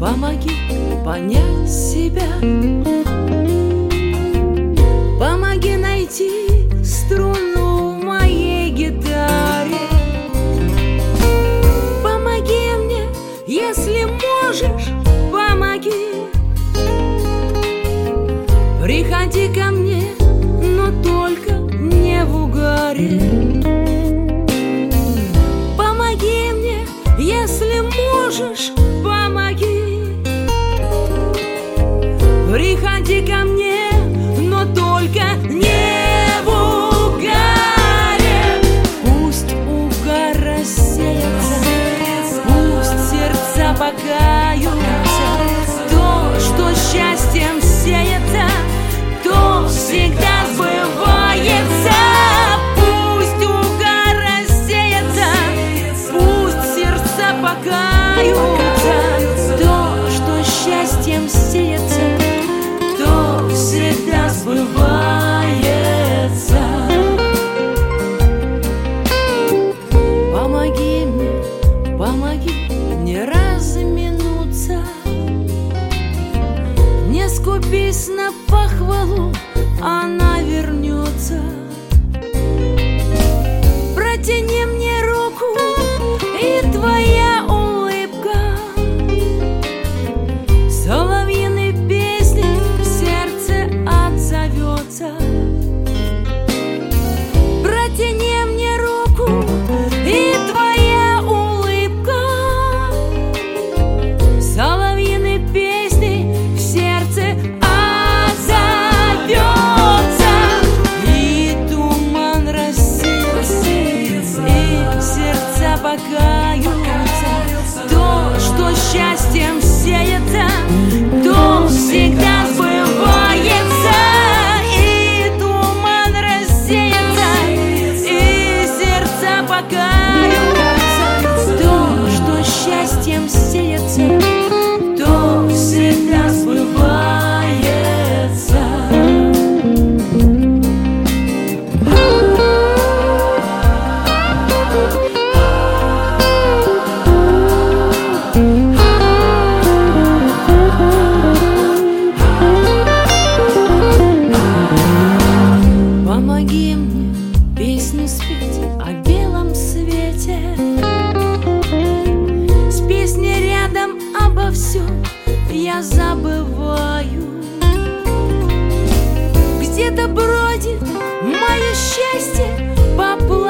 помоги понять себя, помоги найти струну в моей гитаре, помоги мне, если можешь, помоги. Приходи ко мне, но только не в угаре. Помоги мне, если можешь, помоги. Приходи ко мне, но только не в угаре. Пусть угар рассеется, пусть сердца покаются. То, что счастьем сеется, то всегда сбывается. Пусть угар рассеется, пусть сердца покаются. То, что счастьем сеется, то всегда сбывается. Помоги мне разминуться, не скупись на похвалу, она вернется. Протяни мне руку, и твоя улыбка соловьиной песней в сердце отзовется. Протяни мне руку, и твоя улыбка соловьиной песней в сердце отзовется. И туман рассеется, и сердца покаются. То, что счастьем сеется, то всегда сбывается. И туман рассеется, и сердца покаются. То, что счастьем сеется, то всегда сбывается. Помоги мне песню спеть о белом свете, с песней рядом обо всем я забываю. Где-то бродит мое счастье по плану.